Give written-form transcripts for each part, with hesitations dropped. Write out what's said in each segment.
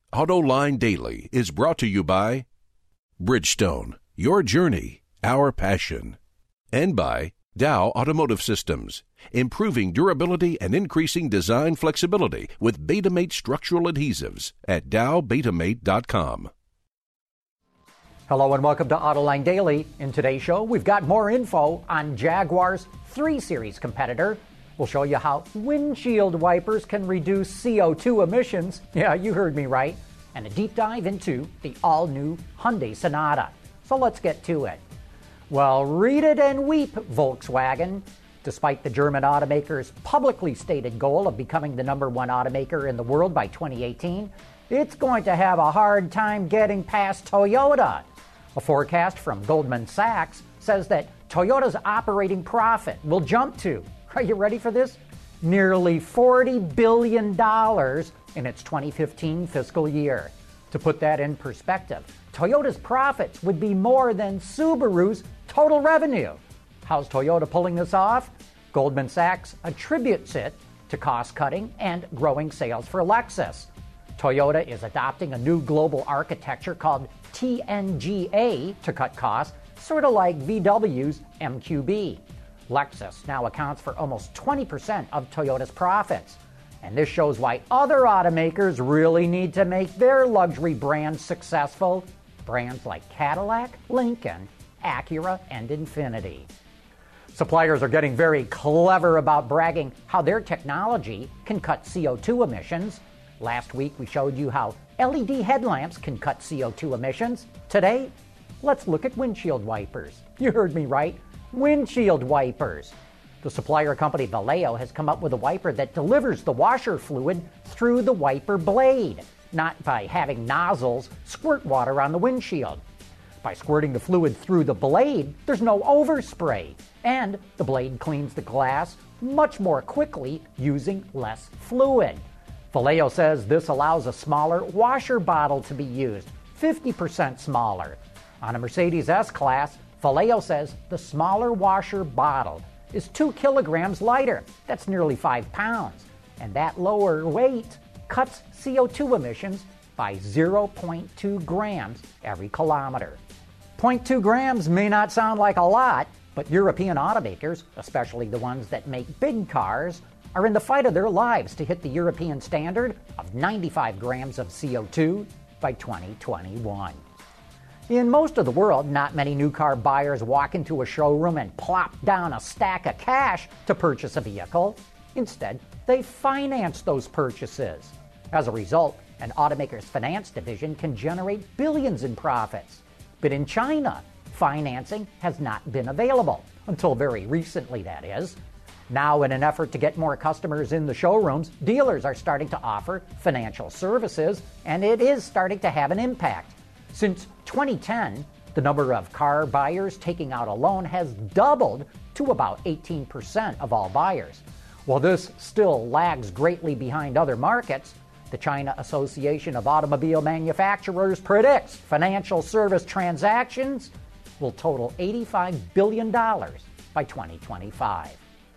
AutoLine Daily is brought to you by Bridgestone, your journey, our passion, and by Dow Automotive Systems, improving durability and increasing design flexibility with Betamate structural adhesives at dowbetamate.com. Hello and welcome to AutoLine Daily. In today's show, we've got more info on Jaguar's 3 Series competitor. We'll show you how windshield wipers can reduce CO2 emissions. Yeah, you heard me right. And a deep dive into the all-new Hyundai Sonata. So let's get to it. Well, read it and weep, Volkswagen. Despite the German automaker's publicly stated goal of becoming the #1 automaker in the world by 2018, it's going to have a hard time getting past Toyota. A forecast from Goldman Sachs says that Toyota's operating profit will jump to, are you ready for this? Nearly $40 billion in its 2015 fiscal year. To put that in perspective, Toyota's profits would be more than Subaru's total revenue. How's Toyota pulling this off? Goldman Sachs attributes it to cost-cutting and growing sales for Lexus. Toyota is adopting a new global architecture called TNGA to cut costs, sort of like VW's MQB. Lexus now accounts for almost 20% of Toyota's profits. And this shows why other automakers really need to make their luxury brands successful. Brands like Cadillac, Lincoln, Acura, and Infiniti. Suppliers are getting very clever about bragging how their technology can cut CO2 emissions. Last week we showed you how LED headlamps can cut CO2 emissions. Today, let's look at windshield wipers. You heard me right. Windshield wipers. The supplier company Vallejo has come up with a wiper that delivers the washer fluid through the wiper blade, not by having nozzles squirt water on the windshield. By squirting the fluid through the blade, there's no overspray, and the blade cleans the glass much more quickly using less fluid. Vallejo says this allows a smaller washer bottle to be used, 50% smaller. On a Mercedes S-Class, Vallejo says the smaller washer bottle is 2 kilograms lighter. That's nearly 5 pounds. And that lower weight cuts CO2 emissions by 0.2 grams every kilometer. 0.2 grams may not sound like a lot, but European automakers, especially the ones that make big cars, are in the fight of their lives to hit the European standard of 95 grams of CO2 by 2021. In most of the world, not many new car buyers walk into a showroom and plop down a stack of cash to purchase a vehicle. Instead, they finance those purchases. As a result, an automaker's finance division can generate billions in profits. But in China, financing has not been available, until very recently, that is. Now, in an effort to get more customers in the showrooms, dealers are starting to offer financial services, and it is starting to have an impact. Since 2010, the number of car buyers taking out a loan has doubled to about 18% of all buyers. While this still lags greatly behind other markets, the China Association of Automobile Manufacturers predicts financial service transactions will total $85 billion by 2025.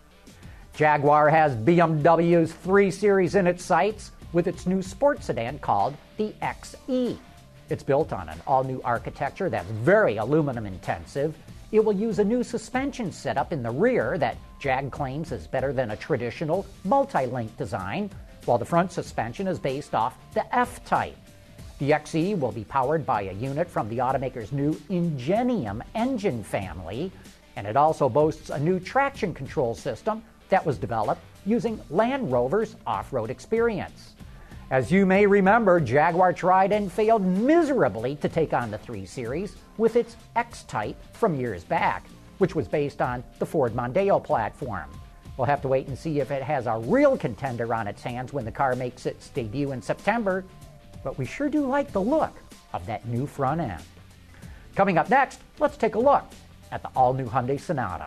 Jaguar has BMW's 3 Series in its sights with its new sports sedan called the XE. It's built on an all-new architecture that's very aluminum intensive. It will use a new suspension setup in the rear that Jag claims is better than a traditional multi-link design, while the front suspension is based off the F-Type. The XE will be powered by a unit from the automaker's new Ingenium engine family, and it also boasts a new traction control system that was developed using Land Rover's off-road experience. As you may remember, Jaguar tried and failed miserably to take on the 3 Series with its X-Type from years back, which was based on the Ford Mondeo platform. We'll have to wait and see if it has a real contender on its hands when the car makes its debut in September, but we sure do like the look of that new front end. Coming up next, let's take a look at the all-new Hyundai Sonata.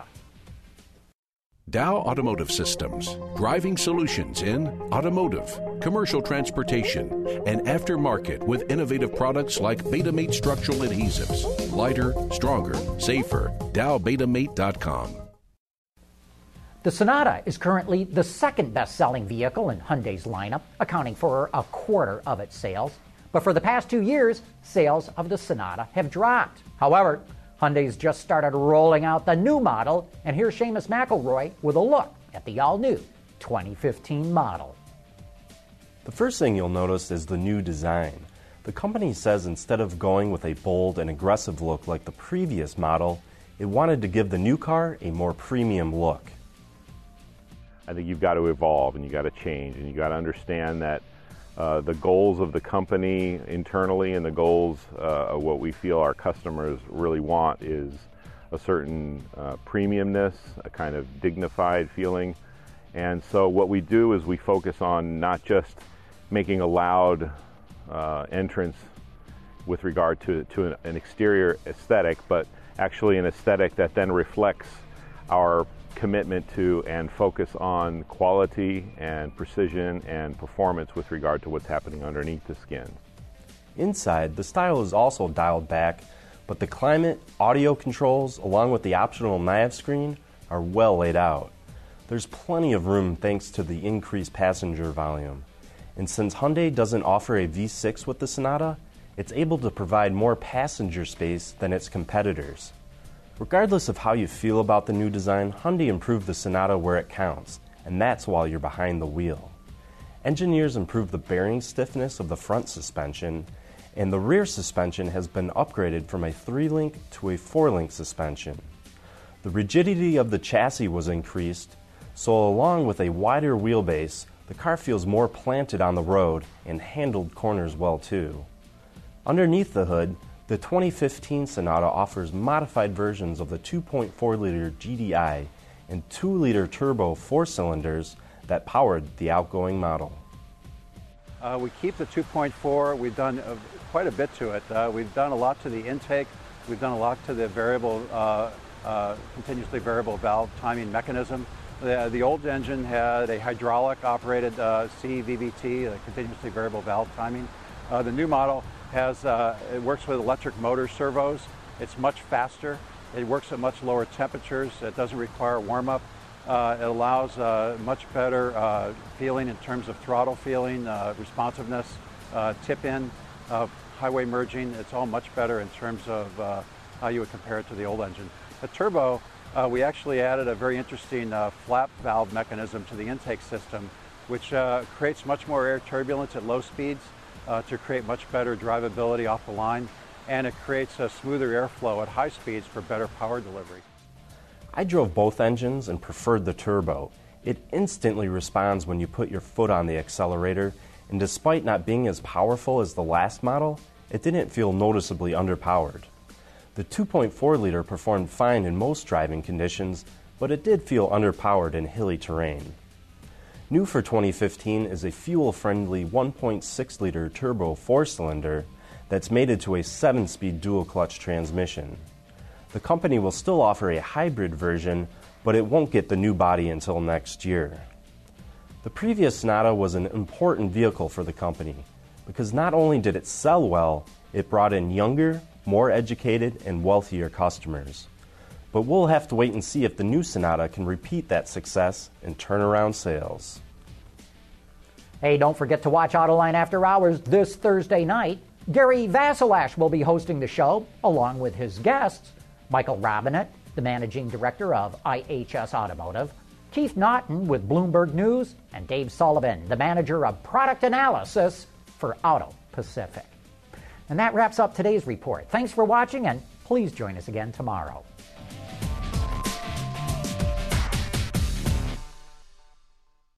Dow Automotive Systems, driving solutions in automotive, commercial transportation, and aftermarket with innovative products like Betamate structural adhesives. Lighter, stronger, safer. DowBetamate.com. The Sonata is currently the second best-selling vehicle in Hyundai's lineup, accounting for a quarter of its sales. But for the past 2 years, sales of the Sonata have dropped. However, Hyundai's just started rolling out the new model, and here's Seamus McElroy with a look at the all-new 2015 model. The first thing you'll notice is the new design. The company says instead of going with a bold and aggressive look like the previous model, it wanted to give the new car a more premium look. I think you've got to evolve and you've got to change, and you've got to understand that the goals of the company internally and the goals of what we feel our customers really want is a certain premiumness, a kind of dignified feeling. And so what we do is we focus on not just making a loud entrance with regard to an exterior aesthetic, but actually an aesthetic that then reflects our commitment to and focus on quality and precision and performance with regard to what's happening underneath the skin. Inside, the style is also dialed back, but the climate, audio controls, along with the optional nav screen, are well laid out. There's plenty of room thanks to the increased passenger volume. And since Hyundai doesn't offer a V6 with the Sonata, it's able to provide more passenger space than its competitors. Regardless of how you feel about the new design, Hyundai improved the Sonata where it counts, and that's while you're behind the wheel. Engineers improved the bearing stiffness of the front suspension, and the rear suspension has been upgraded from a 3-link to a 4-link suspension. The rigidity of the chassis was increased, so along with a wider wheelbase, the car feels more planted on the road and handled corners well too. Underneath the hood, the 2015 Sonata offers modified versions of the 2.4-liter GDI and 2-liter turbo 4-cylinders that powered the outgoing model. We keep the 2.4. We've done quite a bit to it. We've done a lot to the intake. We've done a lot to the continuously variable valve timing mechanism. The old engine had a hydraulic-operated CVVT, the continuously variable valve timing. The new model it works with electric motor servos. It's much faster. It works at much lower temperatures. It doesn't require warm-up. It allows much better feeling in terms of throttle feeling, responsiveness, tip-in, highway merging. It's all much better in terms of how you would compare it to the old engine. The turbo, we actually added a very interesting flap valve mechanism to the intake system, which creates much more air turbulence at low speeds to create much better drivability off the line, and it creates a smoother airflow at high speeds for better power delivery. I drove both engines and preferred the turbo. It instantly responds when you put your foot on the accelerator, and despite not being as powerful as the last model, it didn't feel noticeably underpowered. The 2.4-liter performed fine in most driving conditions, but it did feel underpowered in hilly terrain. New for 2015 is a fuel-friendly 1.6-liter turbo 4-cylinder that's mated to a 7-speed dual-clutch transmission. The company will still offer a hybrid version, but it won't get the new body until next year. The previous Sonata was an important vehicle for the company because not only did it sell well, it brought in younger, more educated, and wealthier customers. But we'll have to wait and see if the new Sonata can repeat that success and turn around sales. Hey, don't forget to watch Autoline After Hours this Thursday night. Gary Vasilash will be hosting the show, along with his guests, Michael Robinett, the managing director of IHS Automotive, Keith Naughton with Bloomberg News, and Dave Sullivan, the manager of product analysis for Auto Pacific. And that wraps up today's report. Thanks for watching, and please join us again tomorrow.